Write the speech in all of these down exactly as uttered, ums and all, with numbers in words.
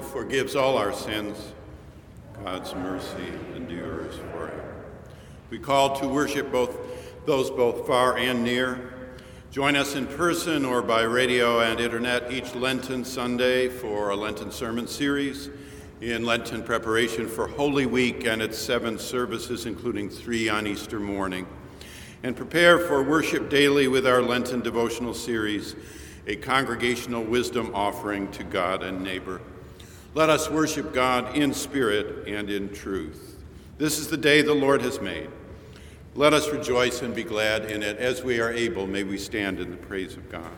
forgives all our sins. God's mercy endures forever. We call to worship both those both far and near. Join us in person or by radio and internet each Lenten Sunday for a Lenten sermon series in Lenten preparation for Holy Week and its seven services, including three on Easter morning. And prepare for worship daily with our Lenten devotional series, a congregational wisdom offering to God and neighbor. Let us worship God in spirit and in truth. This is the day the Lord has made. Let us rejoice and be glad in it. As we are able, may we stand in the praise of God.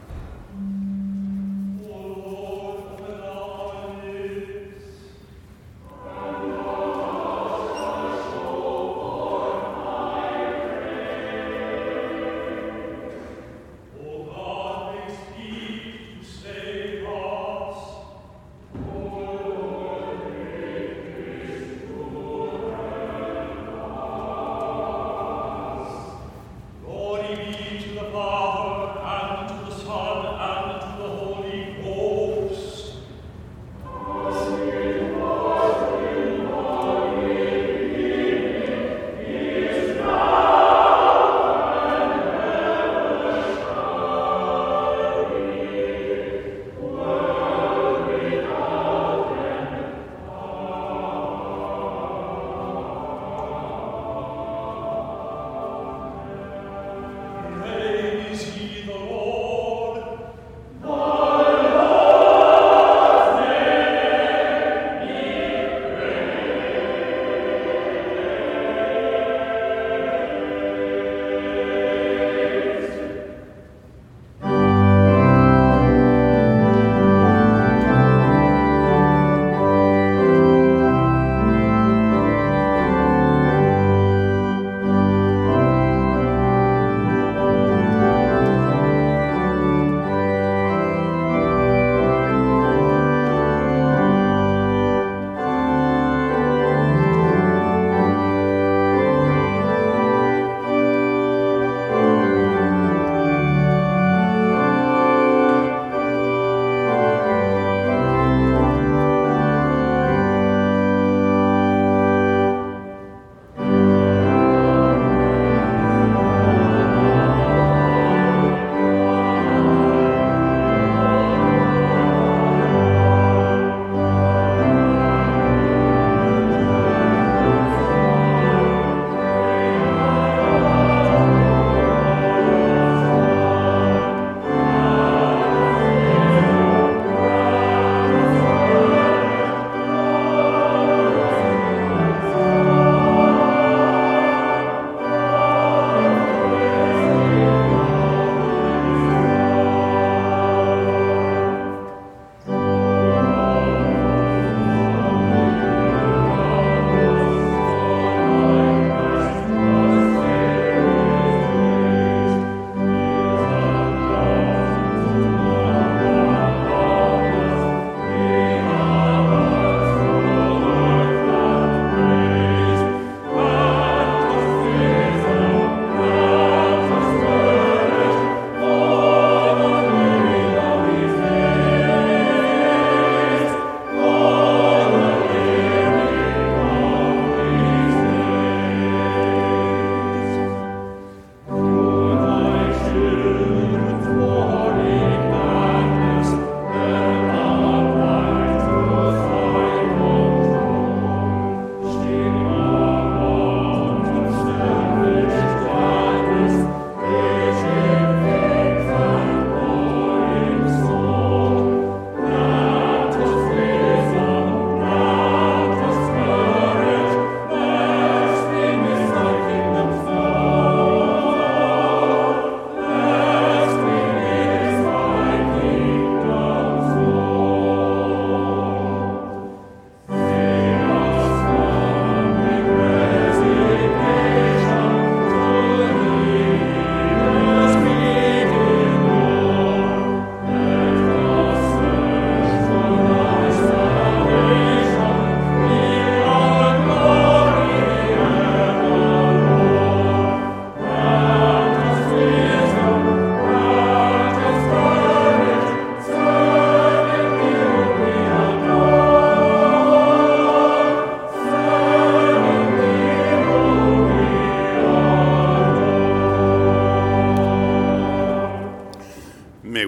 Glory be to the Father, and to the Son,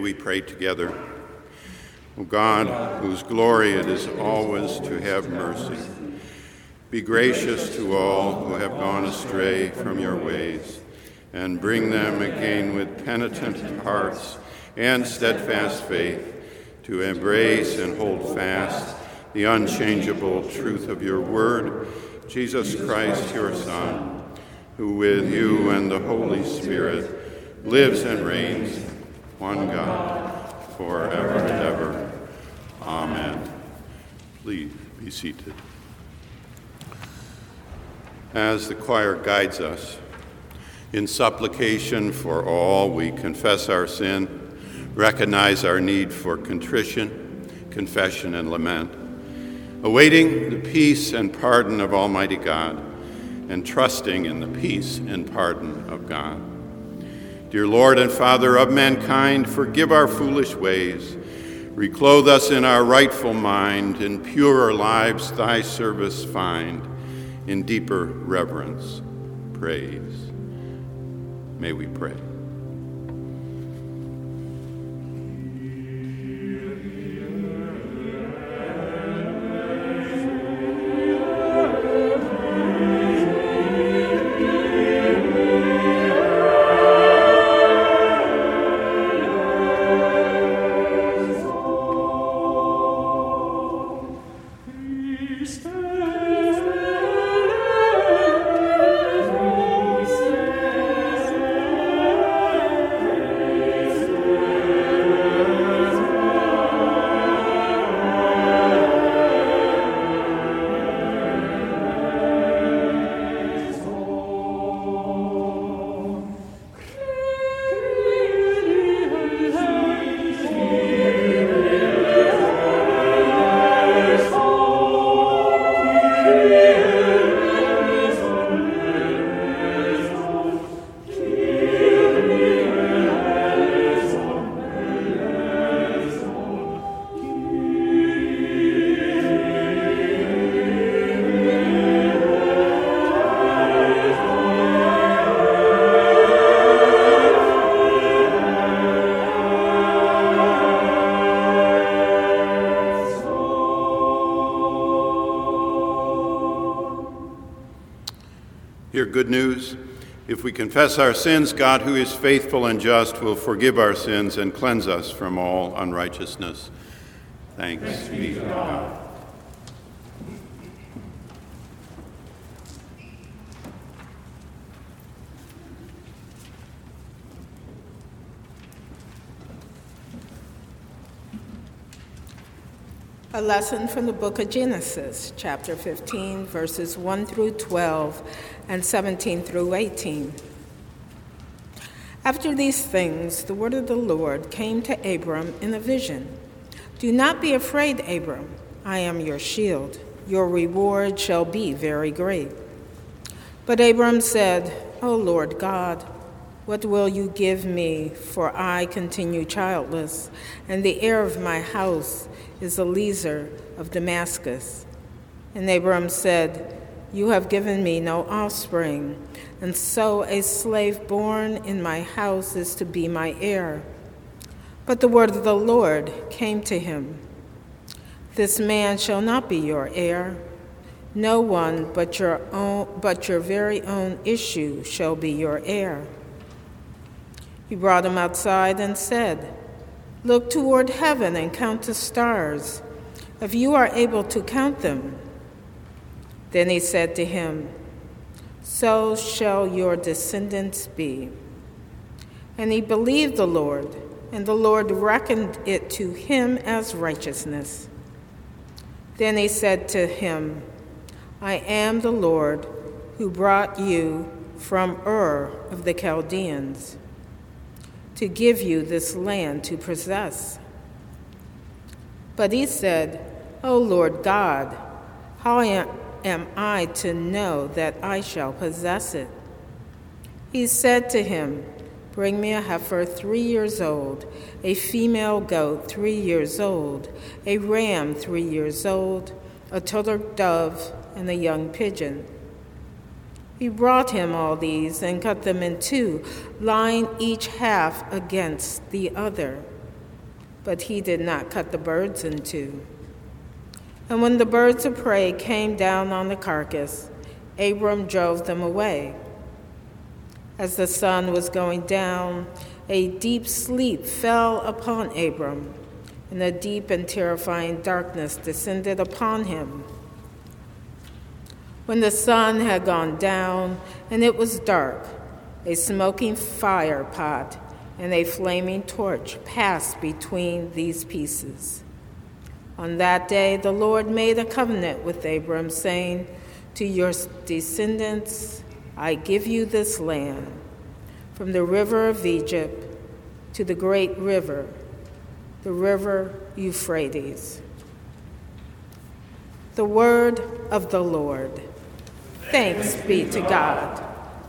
we pray together. O God, whose glory it is always to have mercy, be gracious to all who have gone astray from your ways, and bring them again with penitent hearts and steadfast faith to embrace and hold fast the unchangeable truth of your word, Jesus Christ, your Son, who with you and the Holy Spirit lives and reigns, one God, forever and ever. Amen. Please be seated. As the choir guides us, in supplication for all, we confess our sin, recognize our need for contrition, confession, and lament, awaiting the peace and pardon of Almighty God, and trusting in the peace and pardon of God. Dear Lord and Father of mankind, forgive our foolish ways, reclothe us in our rightful mind, in purer lives thy service find, in deeper reverence, praise. May we pray. Hear good news. If we confess our sins, God, who is faithful and just, will forgive our sins and cleanse us from all unrighteousness. Thanks, Thanks be to God. God. A lesson from the book of Genesis, chapter fifteen, verses one through twelve and seventeen through eighteen. After these things, the word of the Lord came to Abram in a vision. Do not be afraid, Abram. I am your shield. Your reward shall be very great. But Abram said, O Lord God, what will you give me? For I continue childless, and the heir of my house is Eliezer of Damascus. And Abram said, You have given me no offspring, and so a slave born in my house is to be my heir. But the word of the Lord came to him. This man shall not be your heir. No one but your own, but your very own issue shall be your heir. He brought him outside and said, Look toward heaven and count the stars, if you are able to count them. Then he said to him, So shall your descendants be. And he believed the Lord, and the Lord reckoned it to him as righteousness. Then he said to him, I am the Lord who brought you from Ur of the Chaldeans to give you this land to possess. But he said, O Lord God, how am I to know that I shall possess it? He said to him, Bring me a heifer three years old, a female goat three years old, a ram three years old, a turtle dove, and a young pigeon. He brought him all these and cut them in two, lying each half against the other. but he did not cut the birds in two. And when the birds of prey came down on the carcass, Abram drove them away. As the sun was going down, a deep sleep fell upon Abram, and a deep and terrifying darkness descended upon him. When the sun had gone down and it was dark, a smoking fire pot and a flaming torch passed between these pieces. On that day, the Lord made a covenant with Abram, saying, "To your descendants I give you this land, from the river of Egypt to the great river, the river Euphrates." The word of the Lord. Thanks be to God.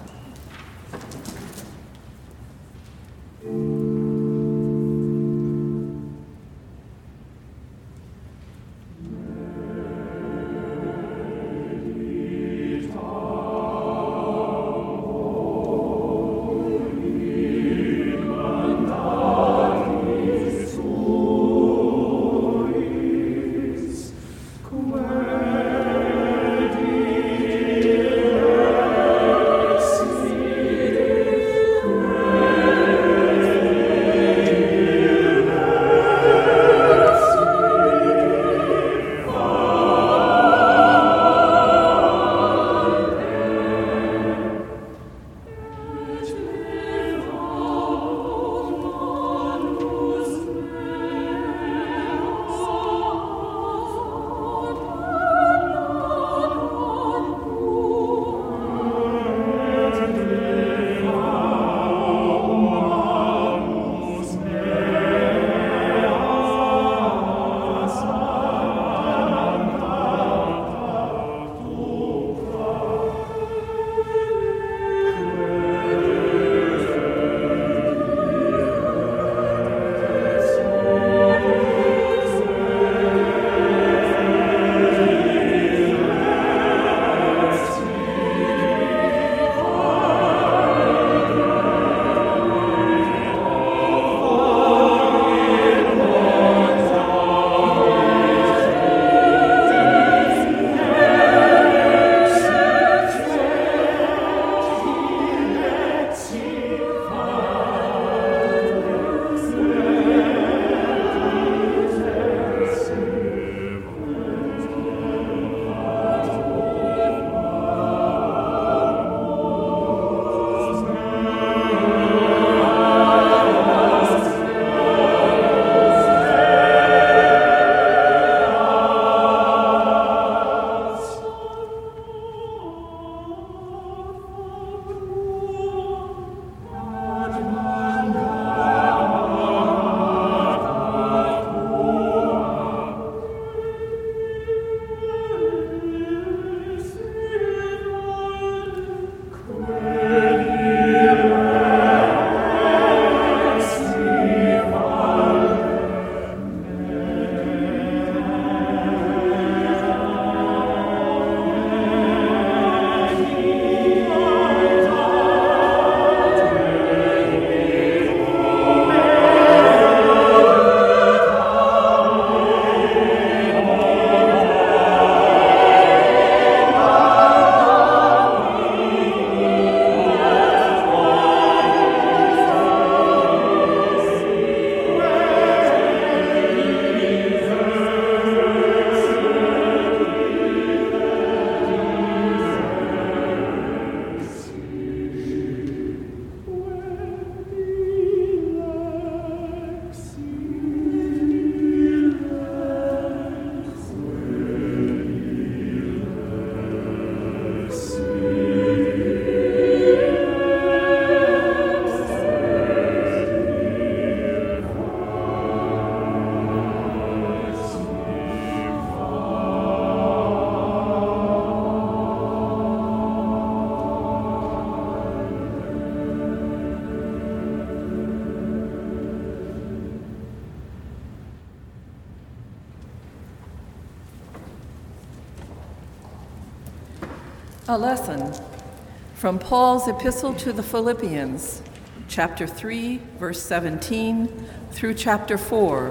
A lesson from Paul's Epistle to the Philippians, chapter three, verse seventeen, through chapter four,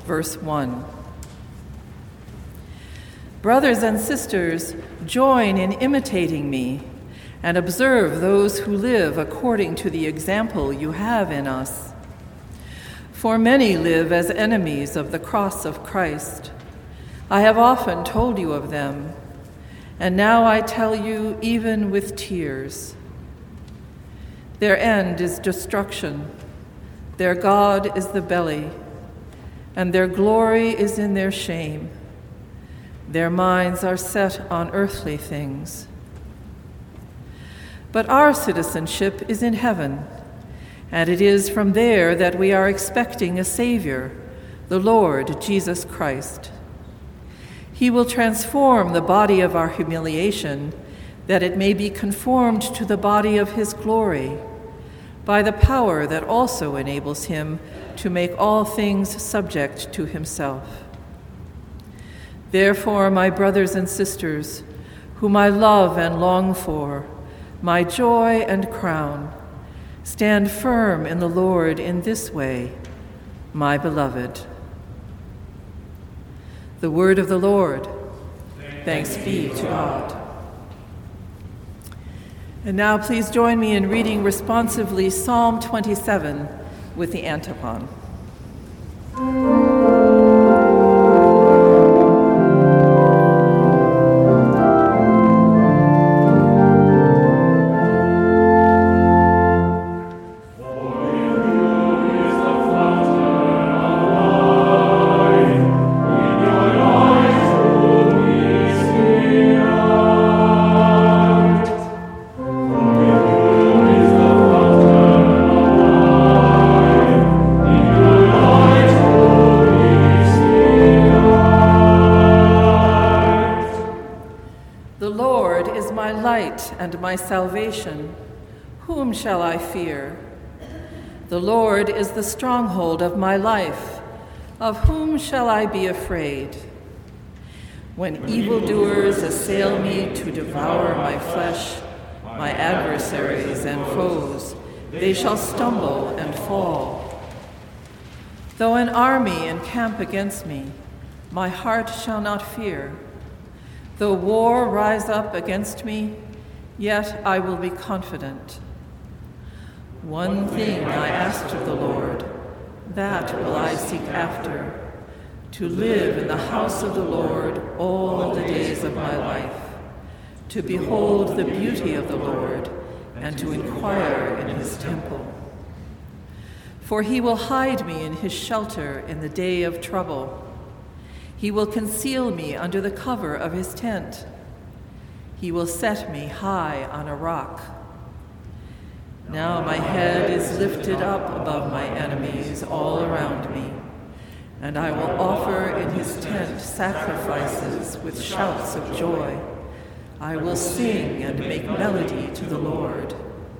verse one. Brothers and sisters, join in imitating me and observe those who live according to the example you have in us. For many live as enemies of the cross of Christ. I have often told you of them, and now I tell you even with tears. Their end is destruction, their God is the belly, and their glory is in their shame. Their minds are set on earthly things. But our citizenship is in heaven, and it is from there that we are expecting a Savior, the Lord Jesus Christ. He will transform the body of our humiliation, that it may be conformed to the body of his glory, by the power that also enables him to make all things subject to himself. Therefore, my brothers and sisters, whom I love and long for, my joy and crown, stand firm in the Lord in this way, my beloved. The word of the Lord. Thanks be to God. And now please join me in reading responsively Psalm twenty-seven with the antiphon. And my salvation, whom shall I fear? The Lord is the stronghold of my life. Of whom shall I be afraid? When evildoers assail me to devour my flesh, my adversaries and foes, they shall stumble and fall. Though an army encamp against me, my heart shall not fear. Though war rise up against me, yet I will be confident. One thing I asked of the Lord, that will I seek after, to live in the house of the Lord all the days of my life, to behold the beauty of the Lord, and to inquire in his temple. For he will hide me in his shelter in the day of trouble. He will conceal me under the cover of his tent. He will set me high on a rock. Now my head is lifted up above my enemies all around me, and I will offer in his tent sacrifices with shouts of joy. I will sing and make melody to the Lord.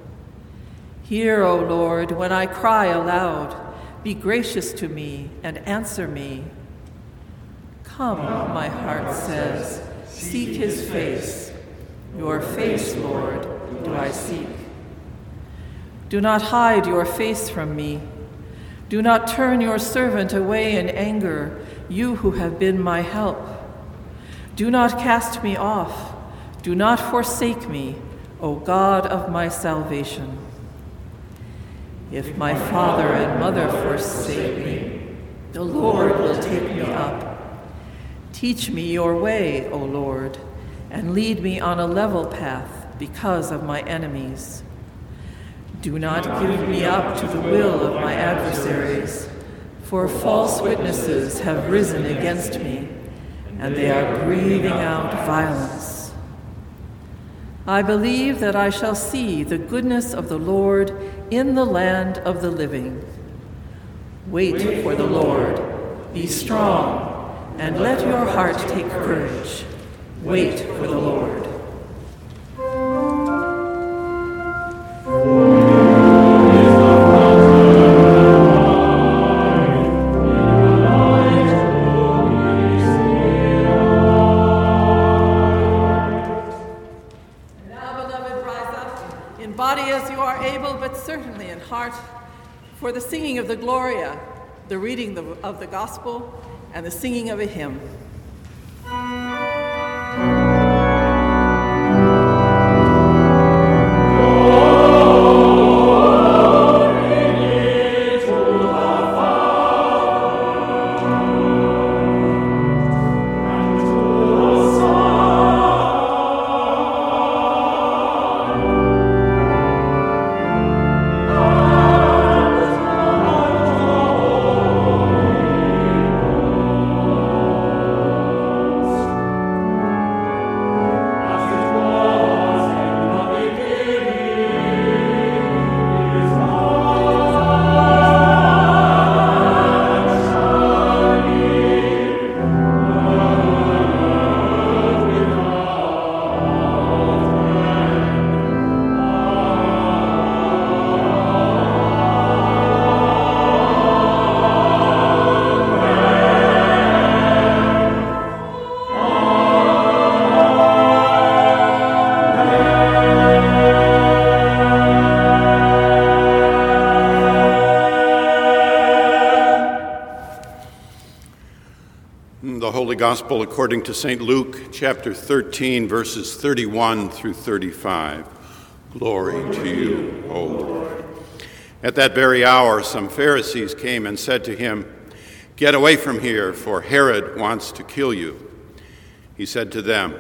Hear, O Lord, when I cry aloud. Be gracious to me and answer me. Come, my heart says, seek his face. Your face, Lord, do I seek. Do not hide your face from me. Do not turn your servant away in anger, you who have been my help. Do not cast me off. Do not forsake me, O God of my salvation. If my father and mother forsake me, the Lord will take me up. Teach me your way, O Lord, and lead me on a level path because of my enemies. Do not give me up to the will of my adversaries, for false witnesses have risen against me, and they are breathing out violence. I believe that I shall see the goodness of the Lord in the land of the living. Wait for the Lord, be strong, and let your heart take courage. Wait for the Lord. And now, beloved, rise up in body as you are able, but certainly in heart, for the singing of the Gloria, the reading of the gospel, and the singing of a hymn. Gospel according to Saint Luke, chapter thirteen, verses thirty-one through thirty-five. Glory to you, O Lord. At that very hour, some Pharisees came and said to him, "Get away from here, for Herod wants to kill you." He said to them,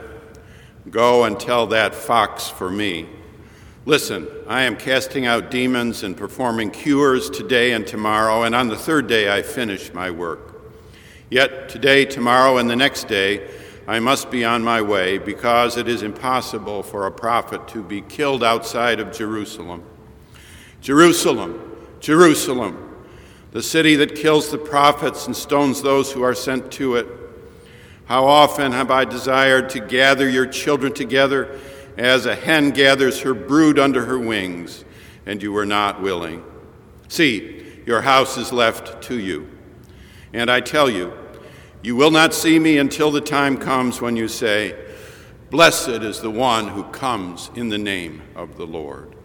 "Go and tell that fox for me. Listen, I am casting out demons and performing cures today and tomorrow, and on the third day I finish my work. Yet today, tomorrow, and the next day, I must be on my way, because it is impossible for a prophet to be killed outside of Jerusalem. Jerusalem, Jerusalem, the city that kills the prophets and stones those who are sent to it. How often have I desired to gather your children together as a hen gathers her brood under her wings, and you were not willing. See, your house is left to you. And I tell you, you will not see me until the time comes when you say, 'Blessed is the one who comes in the name of the Lord.'"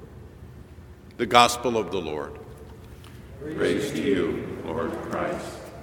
The Gospel of the Lord. Praise to you, Lord Christ.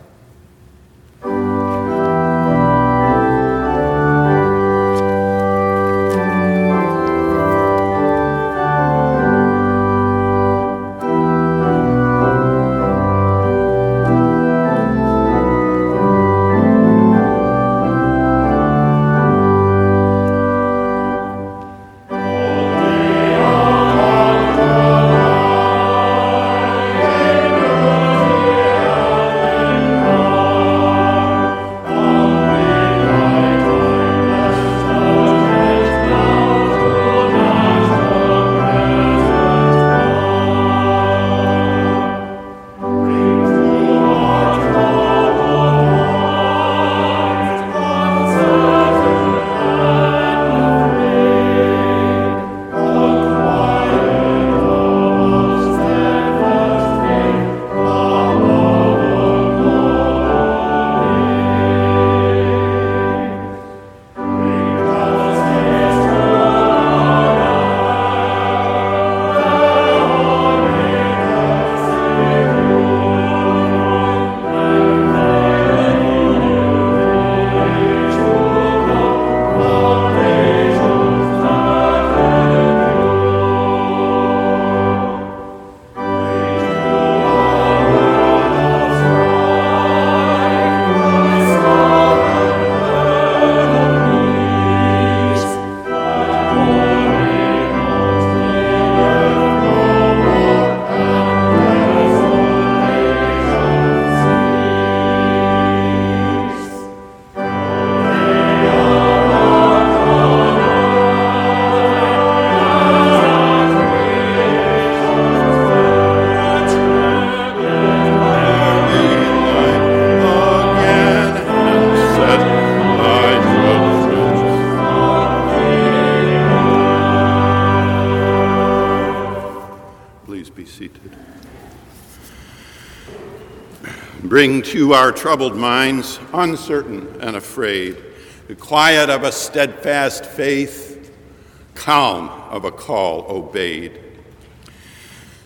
Bring to our troubled minds, uncertain and afraid, the quiet of a steadfast faith, calm of a call obeyed.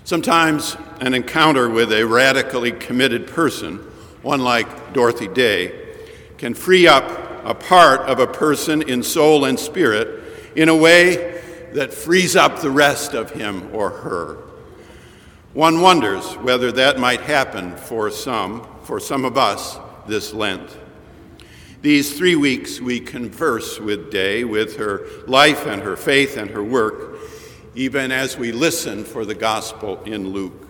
Sometimes an encounter with a radically committed person, one like Dorothy Day, can free up a part of a person in soul and spirit in a way that frees up the rest of him or her. One wonders whether that might happen for some, for some of us this Lent. These three weeks we converse with Day, with her life and her faith and her work, even as we listen for the gospel in Luke.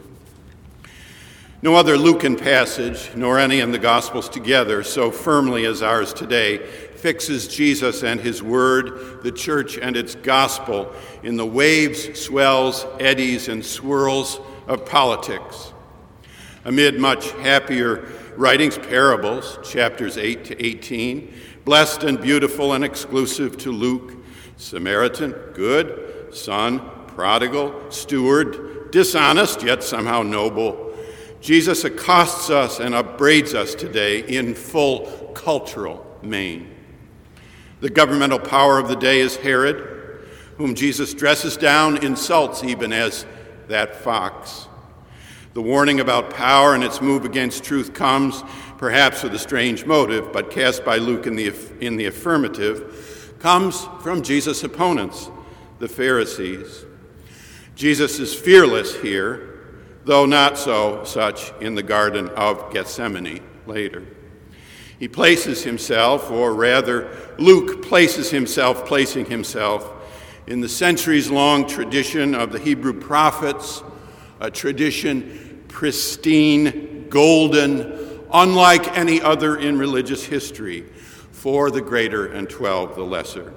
No other Lucan passage, nor any in the Gospels together, so firmly as ours today, fixes Jesus and his word, the church and its gospel, in the waves, swells, eddies, and swirls of politics. Amid much happier writings, parables, chapters eight to eighteen, blessed and beautiful and exclusive to Luke, Samaritan, good, son, prodigal, steward, dishonest, yet somehow noble, Jesus accosts us and upbraids us today in full cultural main. The governmental power of the day is Herod, whom Jesus dresses down, insults even as that fox. The warning about power and its move against truth comes, perhaps with a strange motive, but cast by Luke in the, in the affirmative, comes from Jesus' opponents, the Pharisees. Jesus is fearless here, though not so such in the Garden of Gethsemane later. He places himself, or rather, Luke places himself, placing himself, in the centuries-long tradition of the Hebrew prophets, a tradition pristine, golden, unlike any other in religious history, four the greater and twelve the lesser.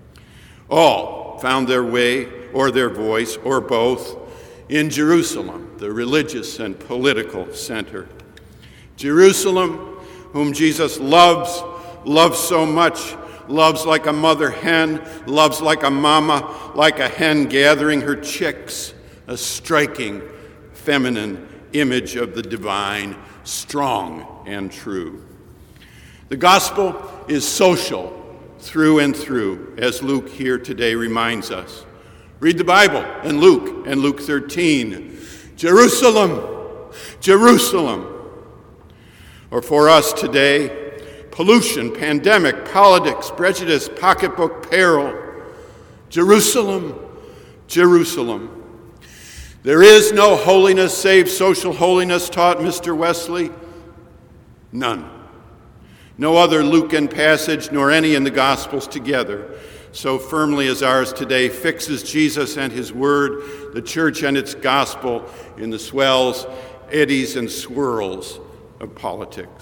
All found their way, or their voice, or both, in Jerusalem, the religious and political center. Jerusalem, whom Jesus loves, loves so much, loves like a mother hen, loves like a mama, like a hen gathering her chicks, a striking feminine image of the divine, strong and true. The gospel is social through and through, as Luke here today reminds us. Read the Bible in Luke and Luke thirteen. Jerusalem, Jerusalem. Or for us today, pollution, pandemic, politics, prejudice, pocketbook peril. Jerusalem, Jerusalem. There is no holiness save social holiness, taught Mister Wesley. None. No other Lucan passage, nor any in the Gospels together, so firmly as ours today, fixes Jesus and his word, the church and its gospel, in the swells, eddies, and swirls of politics.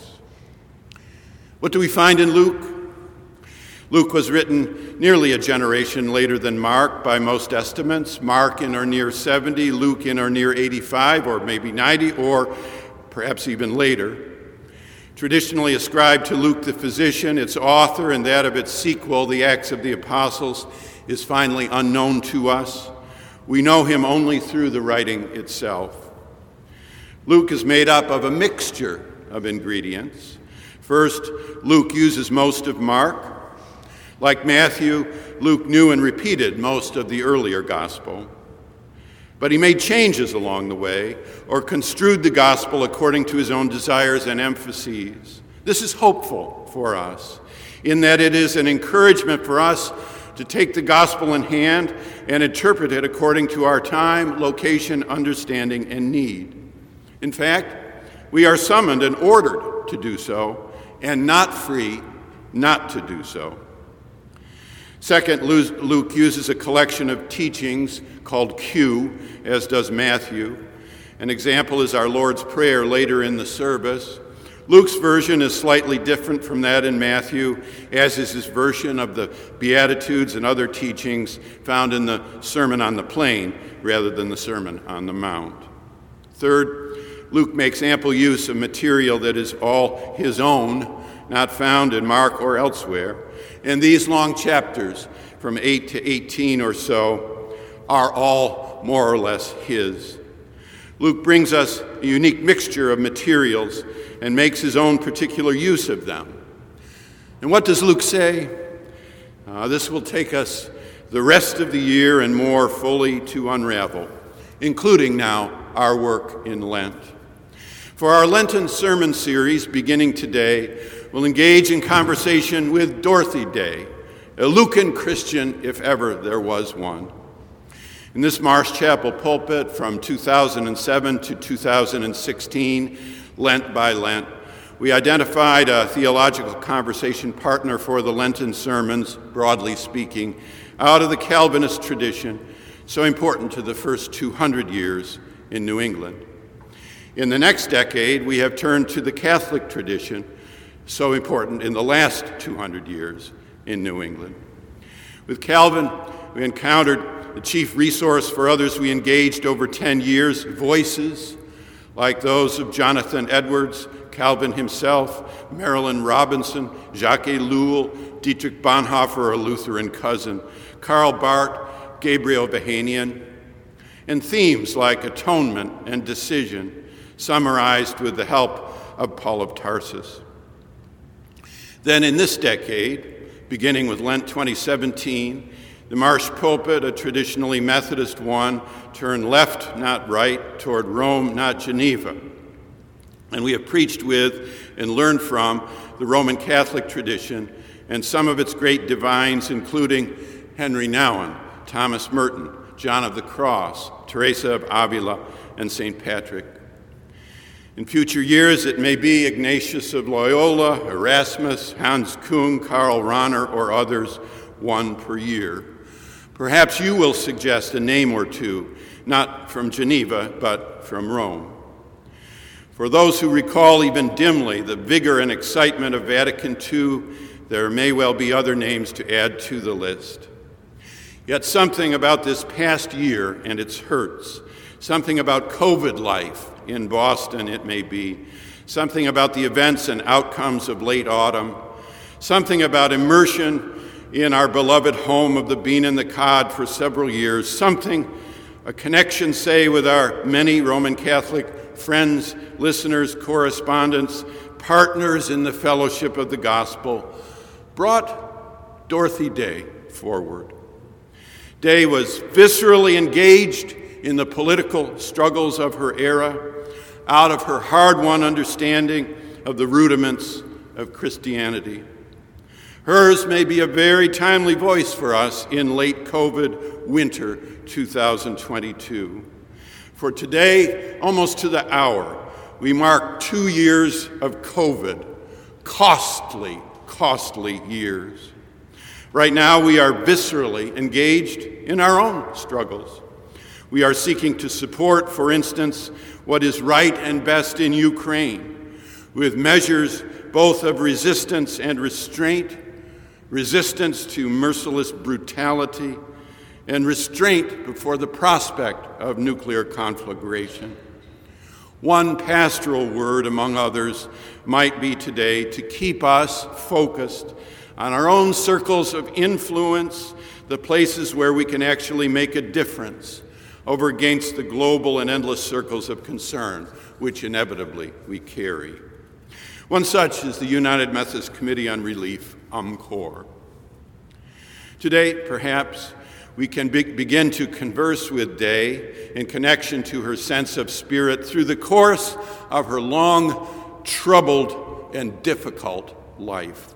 What do we find in Luke? Luke was written nearly a generation later than Mark by most estimates. Mark in or near seventy, Luke in or near eighty-five, or maybe ninety, or perhaps even later. Traditionally ascribed to Luke the physician, its author, and that of its sequel, the Acts of the Apostles, is finally unknown to us. We know him only through the writing itself. Luke is made up of a mixture of ingredients. First, Luke uses most of Mark. Like Matthew, Luke knew and repeated most of the earlier gospel. But he made changes along the way, or construed the gospel according to his own desires and emphases. This is hopeful for us, in that it is an encouragement for us to take the gospel in hand and interpret it according to our time, location, understanding, and need. In fact, we are summoned and ordered to do so, and not free not to do so. Second, Luke uses a collection of teachings called Q, as does Matthew. An example is our Lord's Prayer later in the service. Luke's version is slightly different from that in Matthew, as is his version of the Beatitudes and other teachings found in the Sermon on the Plain rather than the Sermon on the Mount. Third, Luke makes ample use of material that is all his own, not found in Mark or elsewhere. And these long chapters, from eight to eighteen or so, are all more or less his. Luke brings us a unique mixture of materials and makes his own particular use of them. And what does Luke say? Uh, this will take us the rest of the year and more fully to unravel. including now our work in Lent. For our Lenten sermon series, beginning today, we'll engage in conversation with Dorothy Day, a Lucan Christian if ever there was one. In this Marsh Chapel pulpit from two thousand seven to two thousand sixteen, Lent by Lent, we identified a theological conversation partner for the Lenten sermons, broadly speaking, out of the Calvinist tradition, so important to the first two hundred years in New England. In the next decade, we have turned to the Catholic tradition, so important in the last two hundred years in New England. With Calvin, we encountered the chief resource for others we engaged over ten years, voices like those of Jonathan Edwards, Calvin himself, Marilyn Robinson, Jacques Ellul, Dietrich Bonhoeffer, a Lutheran cousin, Karl Barth, Gabriel Behanian, and themes like atonement and decision, summarized with the help of Paul of Tarsus. Then in this decade, beginning with Lent twenty seventeen, the Marsh pulpit, a traditionally Methodist one, turned left, not right, toward Rome, not Geneva. And we have preached with and learned from the Roman Catholic tradition and some of its great divines, including Henry Nouwen, Thomas Merton, John of the Cross, Teresa of Avila, and Saint Patrick. In future years, it may be Ignatius of Loyola, Erasmus, Hans Küng, Karl Rahner, or others, one per year. Perhaps you will suggest a name or two, not from Geneva, but from Rome. For those who recall even dimly the vigor and excitement of Vatican Two, there may well be other names to add to the list. Yet something about this past year and its hurts, something about COVID life in Boston, it may be, something about the events and outcomes of late autumn, something about immersion in our beloved home of the Bean and the Cod for several years, something, a connection, say, with our many Roman Catholic friends, listeners, correspondents, partners in the fellowship of the gospel, brought Dorothy Day forward. Day was viscerally engaged in the political struggles of her era, out of her hard-won understanding of the rudiments of Christianity. Hers may be a very timely voice for us in late COVID winter two thousand twenty-two. For today, almost to the hour, we mark two years of COVID, costly, costly years. Right now, we are viscerally engaged in our own struggles. We are seeking to support, for instance, what is right and best in Ukraine, with measures both of resistance and restraint, resistance to merciless brutality, and restraint before the prospect of nuclear conflagration. One pastoral word, among others, might be today to keep us focused on our own circles of influence, the places where we can actually make a difference, over against the global and endless circles of concern, which inevitably we carry. One such is the United Methodist Committee on Relief, U M C O R. Today, perhaps, we can be- begin to converse with Day in connection to her sense of spirit through the course of her long, troubled, and difficult life.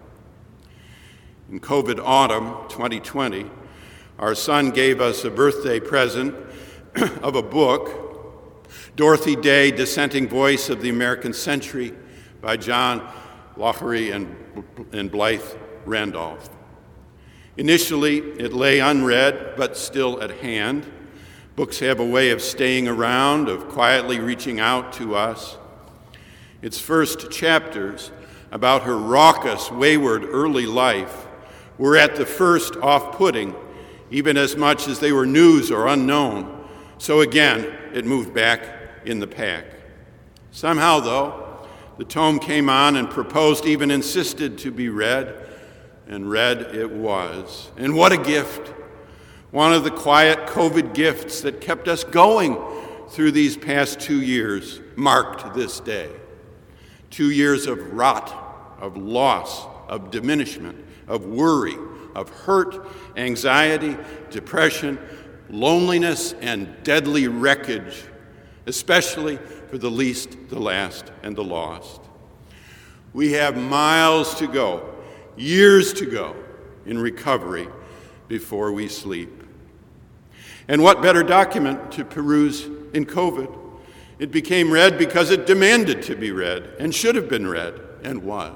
In COVID autumn twenty twenty, our son gave us a birthday present of a book, Dorothy Day, Dissenting Voice of the American Century, by John Lochery and, and Blythe Randolph. Initially, it lay unread, but still at hand. Books have a way of staying around, of quietly reaching out to us. Its first chapters, about her raucous, wayward early life, were at the first off-putting, even as much as they were news or unknown. So again, it moved back in the pack. Somehow, though, the tome came on and proposed, even insisted to be read, and read it was. And what a gift! One of the quiet COVID gifts that kept us going through these past two years marked this day. Two years of rot, of loss, of diminishment, of worry, of hurt, anxiety, depression, loneliness and deadly wreckage, especially for the least, the last, and the lost. We have miles to go, years to go in recovery before we sleep. And what better document to peruse in COVID? It became read because it demanded to be read and should have been read and was.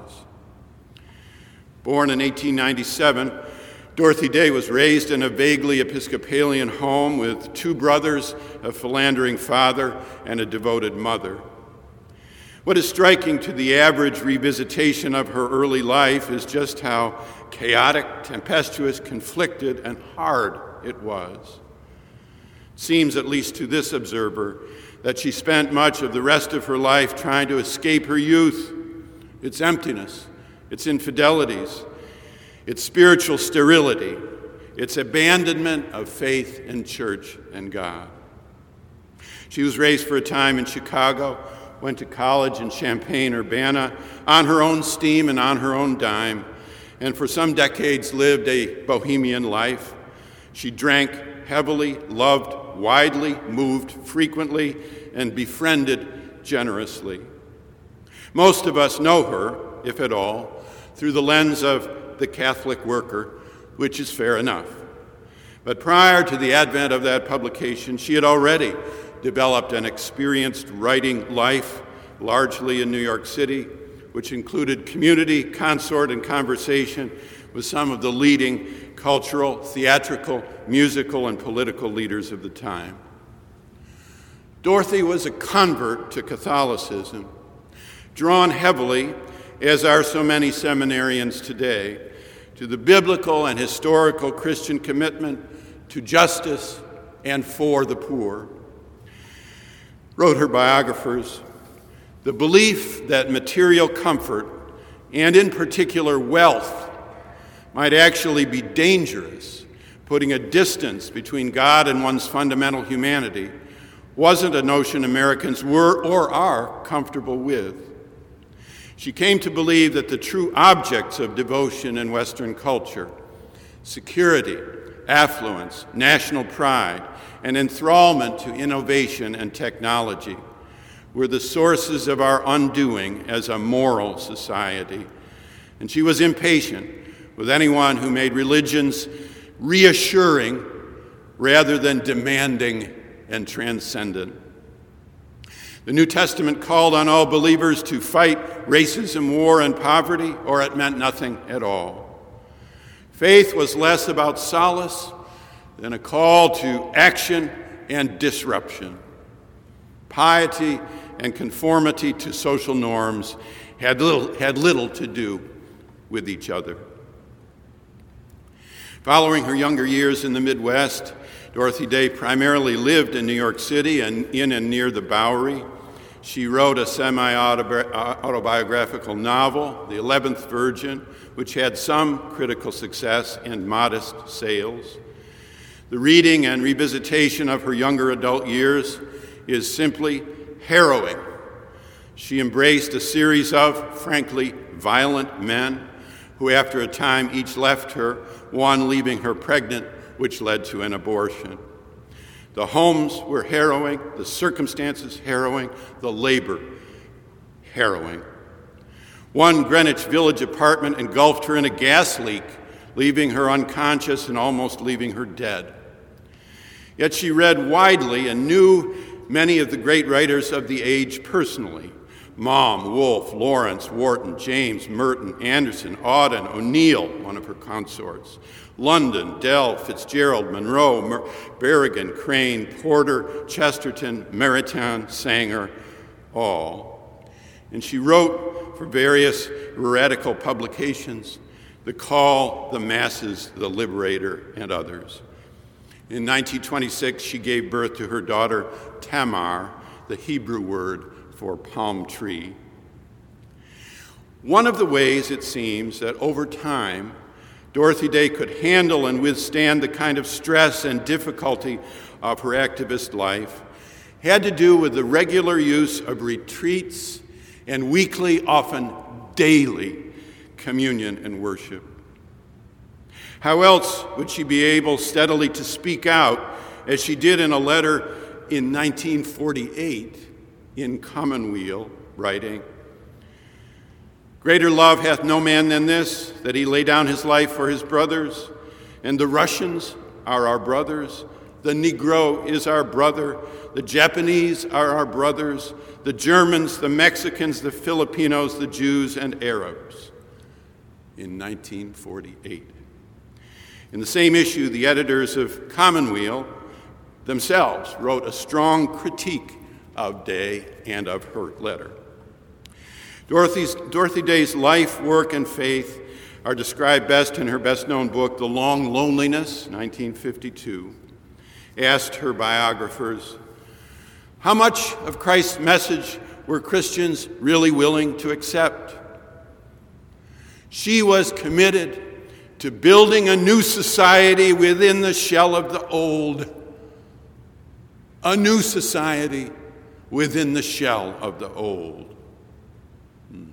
Born in eighteen ninety-seven, Dorothy Day was raised in a vaguely Episcopalian home with two brothers, a philandering father, and a devoted mother. What is striking to the average revisitation of her early life is just how chaotic, tempestuous, conflicted, and hard it was. It seems, at least to this observer, that she spent much of the rest of her life trying to escape her youth, its emptiness, its infidelities, its spiritual sterility, its abandonment of faith in church and God. She was raised for a time in Chicago, went to college in Champaign-Urbana on her own steam and on her own dime, and for some decades lived a bohemian life. She drank heavily, loved widely, moved frequently, and befriended generously. Most of us know her, if at all, through the lens of the Catholic worker, which is fair enough. But prior to the advent of that publication, she had already developed an experienced writing life, largely in New York City, which included community, consort, and conversation with some of the leading cultural, theatrical, musical, and political leaders of the time. Dorothy was a convert to Catholicism, drawn heavily, as are so many seminarians today, to the biblical and historical Christian commitment to justice and for the poor. Wrote her biographers, the belief that material comfort, and in particular wealth, might actually be dangerous, putting a distance between God and one's fundamental humanity, wasn't a notion Americans were or are comfortable with. She came to believe that the true objects of devotion in Western culture, security, affluence, national pride, and enthrallment to innovation and technology, were the sources of our undoing as a moral society. And she was impatient with anyone who made religions reassuring rather than demanding and transcendent. The New Testament called on all believers to fight racism, war, and poverty, or it meant nothing at all. Faith was less about solace than a call to action and disruption. Piety and conformity to social norms had little, had little to do with each other. Following her younger years in the Midwest, Dorothy Day primarily lived in New York City and in and near the Bowery. She wrote a semi-autobiographical novel, The Eleventh Virgin, which had some critical success and modest sales. The reading and revisitation of her younger adult years is simply harrowing. She embraced a series of, frankly, violent men who, after a time, each left her, one leaving her pregnant, which led to an abortion. The homes were harrowing, the circumstances harrowing, the labor harrowing. One Greenwich Village apartment engulfed her in a gas leak, leaving her unconscious and almost leaving her dead. Yet she read widely and knew many of the great writers of the age personally: Malm, Woolf, Lawrence, Wharton, James, Merton, Anderson, Auden, O'Neill, one of her consorts, London, Dell, Fitzgerald, Monroe, Mer- Berrigan, Crane, Porter, Chesterton, Maritain, Sanger, all. And she wrote for various radical publications, The Call, The Masses, The Liberator, and others. In nineteen twenty-six, she gave birth to her daughter, Tamar, the Hebrew word for palm tree. One of the ways, it seems, that over time, Dorothy Day could handle and withstand the kind of stress and difficulty of her activist life had to do with the regular use of retreats and weekly, often daily, communion and worship. How else would she be able steadily to speak out as she did in a letter in nineteen forty-eight in Commonweal, writing, "Greater love hath no man than this, that he lay down his life for his brothers. And the Russians are our brothers. The Negro is our brother. The Japanese are our brothers. The Germans, the Mexicans, the Filipinos, the Jews, and Arabs." In nineteen forty-eight. In the same issue, the editors of Commonweal themselves wrote a strong critique of Day and of her letter. Dorothy's, Dorothy Day's life, work, and faith are described best in her best-known book, The Long Loneliness, nineteen fifty-two. Asked her biographers, how much of Christ's message were Christians really willing to accept? She was committed to building a new society within the shell of the old. A new society within the shell of the old. Hmm.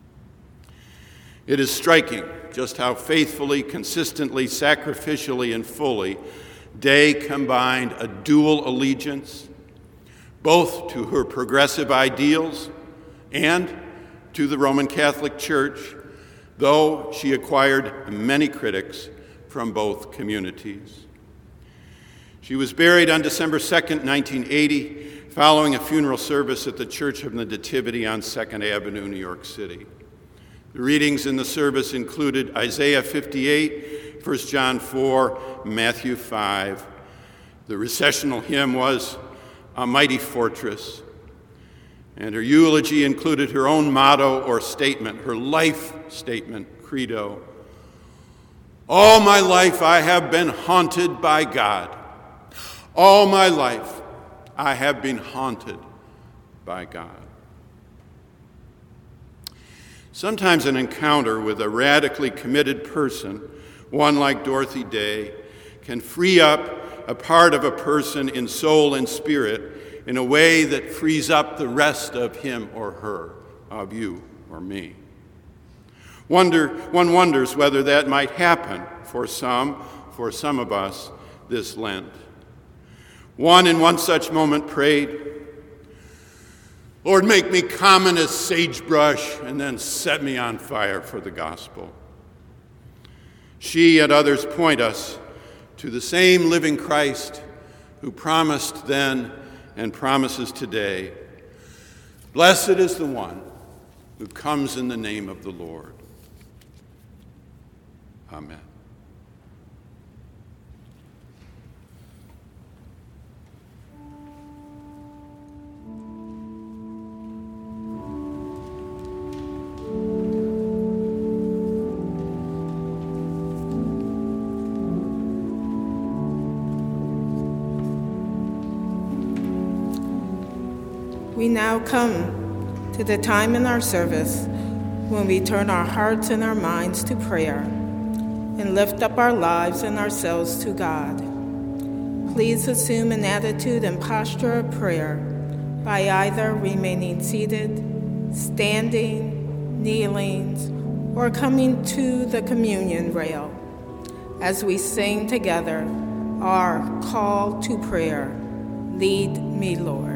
It is striking just how faithfully, consistently, sacrificially, and fully Day combined a dual allegiance, both to her progressive ideals and to the Roman Catholic Church, though she acquired many critics from both communities. She was buried on December second, nineteen eighty, following a funeral service at the Church of the Nativity on second Avenue, New York City. The readings in the service included Isaiah fifty-eight, First John four, Matthew five. The recessional hymn was A Mighty Fortress. And her eulogy included her own motto or statement, her life statement, credo. All my life I have been haunted by God. All my life I have been haunted by God. Sometimes an encounter with a radically committed person, one like Dorothy Day, can free up a part of a person in soul and spirit in a way that frees up the rest of him or her, of you or me. Wonder, one wonders whether that might happen for some, for some of us this Lent. One in one such moment prayed, Lord, make me common as sagebrush and then set me on fire for the gospel. She and others point us to the same living Christ who promised then and promises today, blessed is the one who comes in the name of the Lord. Amen. We now come to the time in our service when we turn our hearts and our minds to prayer and lift up our lives and ourselves to God. Please assume an attitude and posture of prayer by either remaining seated, standing, kneeling, or coming to the communion rail as we sing together our call to prayer, Lead Me, Lord.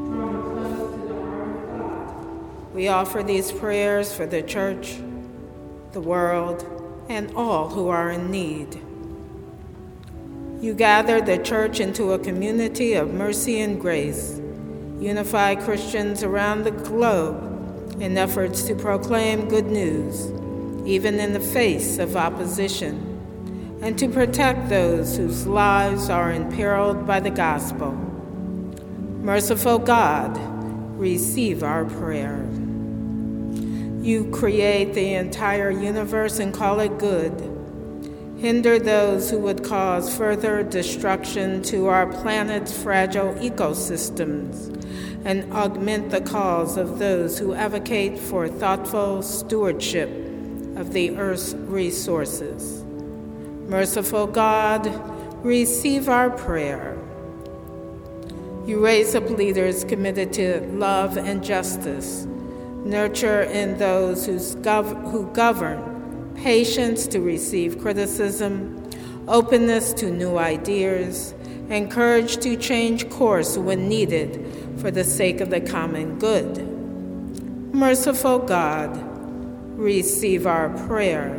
We offer these prayers for the church, the world, and all who are in need. You gather the church into a community of mercy and grace, unify Christians around the globe in efforts to proclaim good news, even in the face of opposition, and to protect those whose lives are imperiled by the gospel. Merciful God, receive our prayer. You create the entire universe and call it good. Hinder those who would cause further destruction to our planet's fragile ecosystems, and augment the cause of those who advocate for thoughtful stewardship of the earth's resources. Merciful God, receive our prayer. You raise up leaders committed to love and justice, nurture in those who's gov- who govern patience to receive criticism, openness to new ideas, and courage to change course when needed for the sake of the common good. Merciful God, receive our prayer.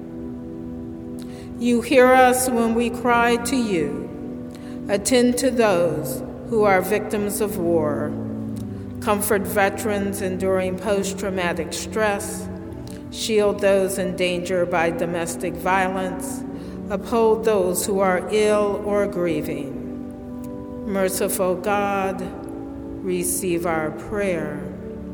You hear us when we cry to you. Attend to those who are victims of war. Comfort veterans enduring post-traumatic stress. Shield those in danger by domestic violence. Uphold those who are ill or grieving. Merciful God, receive our prayer.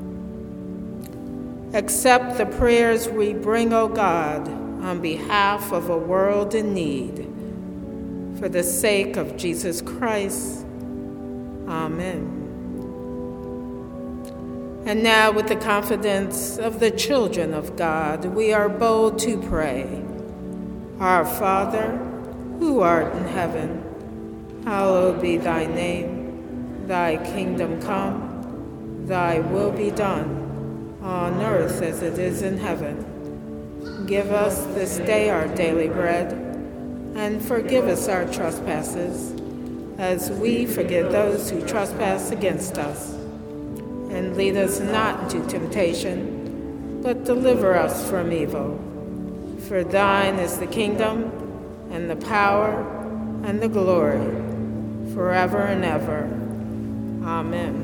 Accept the prayers we bring, O God, on behalf of a world in need. For the sake of Jesus Christ, amen. And now, with the confidence of the children of God, we are bold to pray. Our Father, who art in heaven, hallowed be thy name. Thy kingdom come, thy will be done, on earth as it is in heaven. Give us this day our daily bread, and forgive us our trespasses, as we forgive those who trespass against us. And lead us not into temptation, but deliver us from evil. For thine is the kingdom, and the power, and the glory, forever and ever. Amen.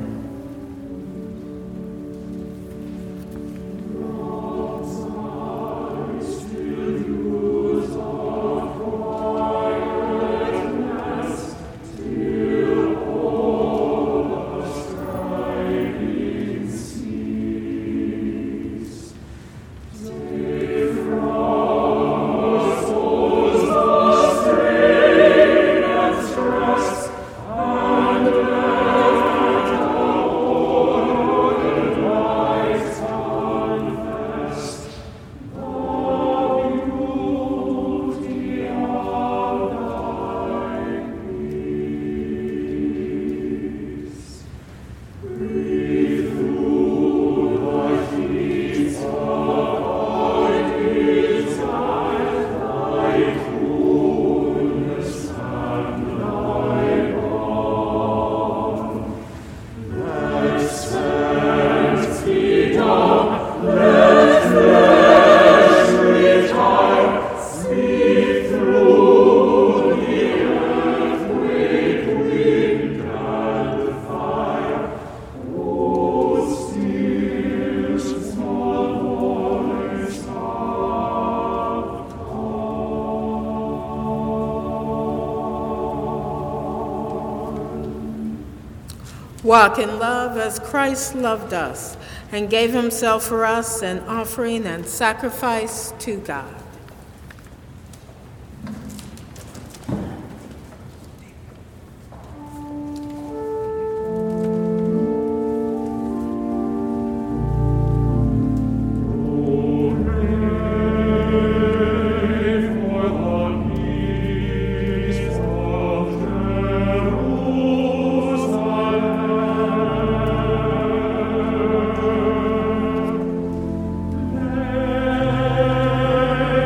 Walk in love as Christ loved us and gave himself for us, an offering and sacrifice to God. Amen.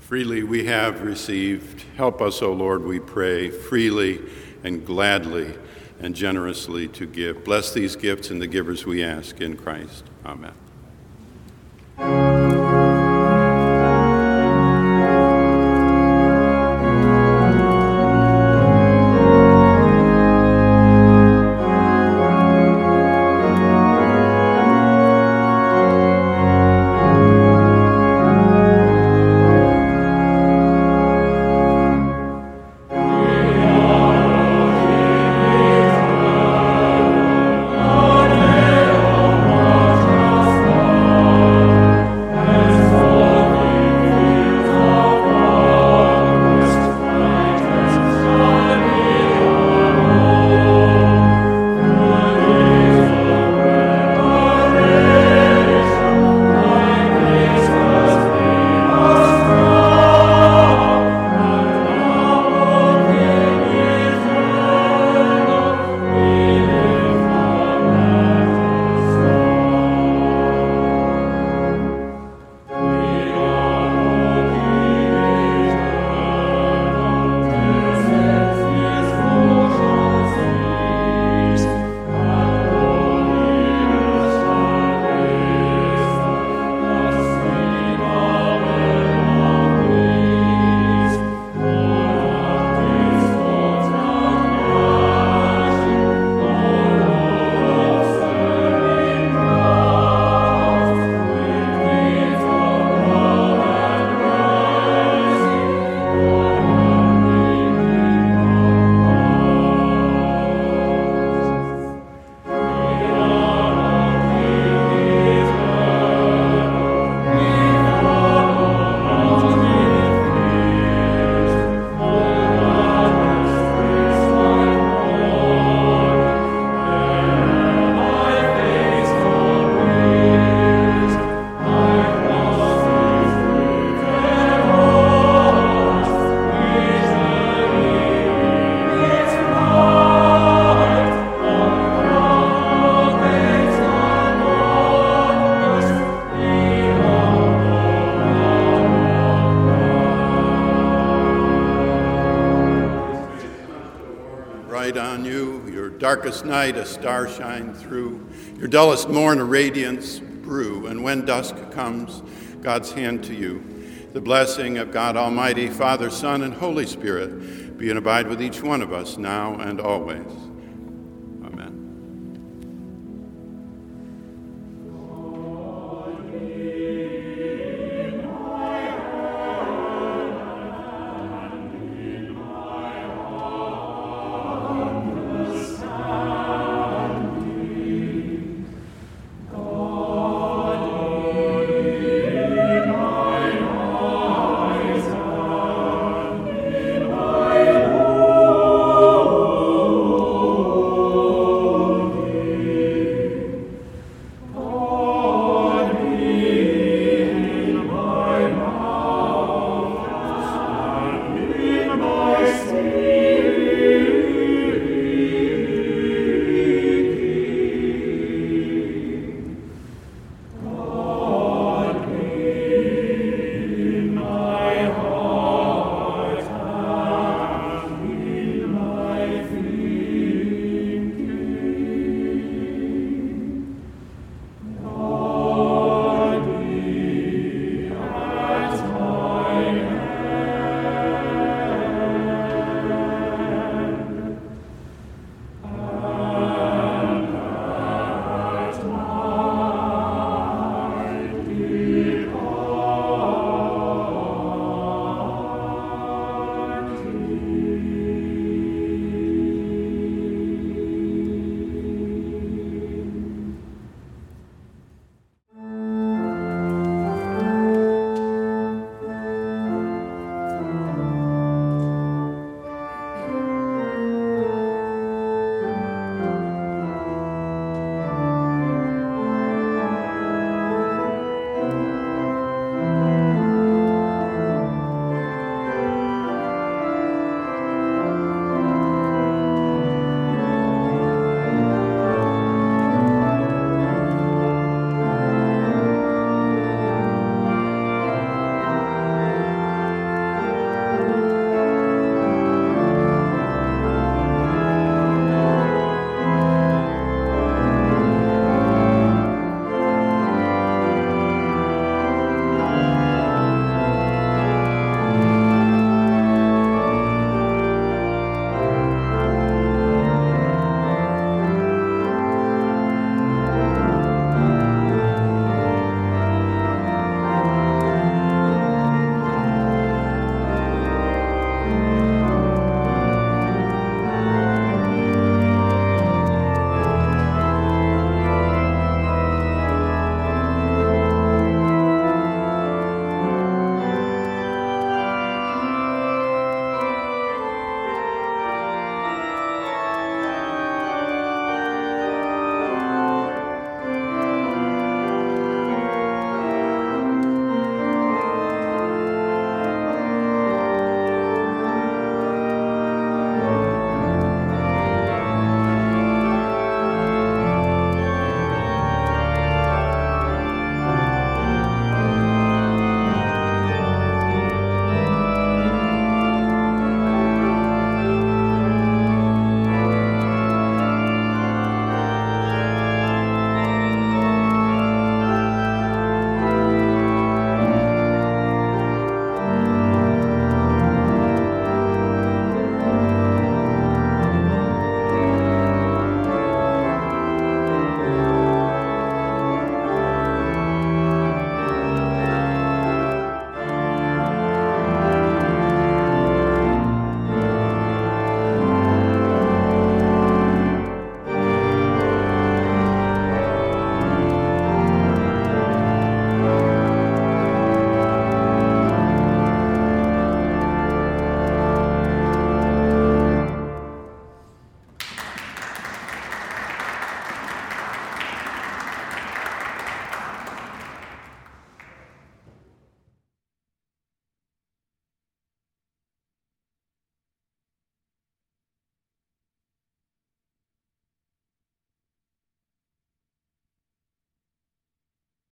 Freely we have received. Help us, O Lord, we pray, freely and gladly and generously to give. Bless these gifts and the givers we ask in Christ. Amen. Darkest night, a star shine through. Your dullest morn, a radiance brew. And when dusk comes, God's hand to you. The blessing of God Almighty, Father, Son, and Holy Spirit be and abide with each one of us now and always.